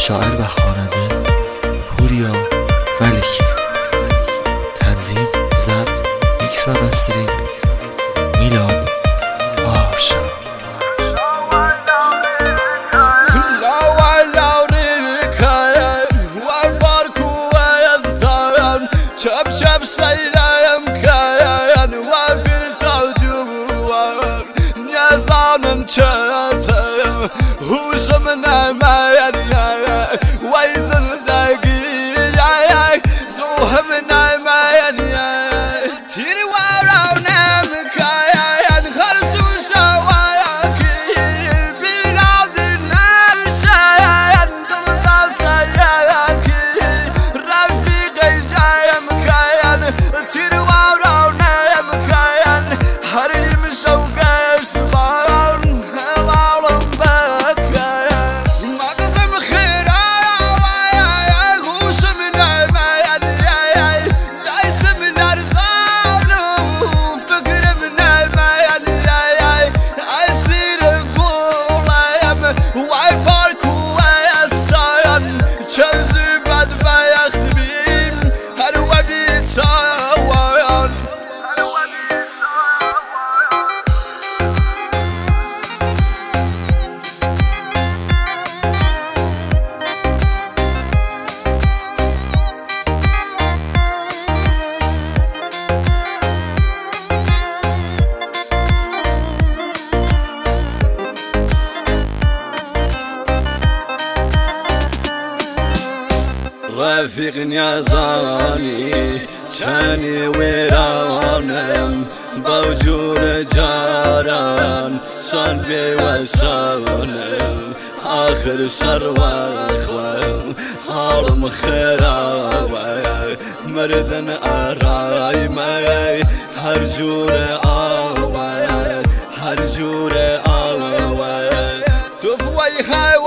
شاعر و خواننده پوریا ولیکی. تنظیم، ضبط، میکس و مسترینگ میلاد آرشا. شب سيلم كيان وبرت وجوار نظام شاتم هو سمنا ما يا ويزن دقيق توهمنا ما يا تيري ورانا مكيان خرسو شواياك بلادنا مشايان ضد سياك رفيقي تيري ورانا يا مكيان هرلي مسوقة استبان هوالم بكيان مقزم خيرا يا غوش من الميان دايس من ارزان وفكر من الميان اسير قولم واي بارك ويستان شمسي بعد بيخبين هروا بيتان. رفيق نيازاني شاني ويرانم بوجور جاران صان بي وسانم آخر سر واخوة حرم خيراوة مردن آرايمة هرجور آوة هرجور آوة تفوي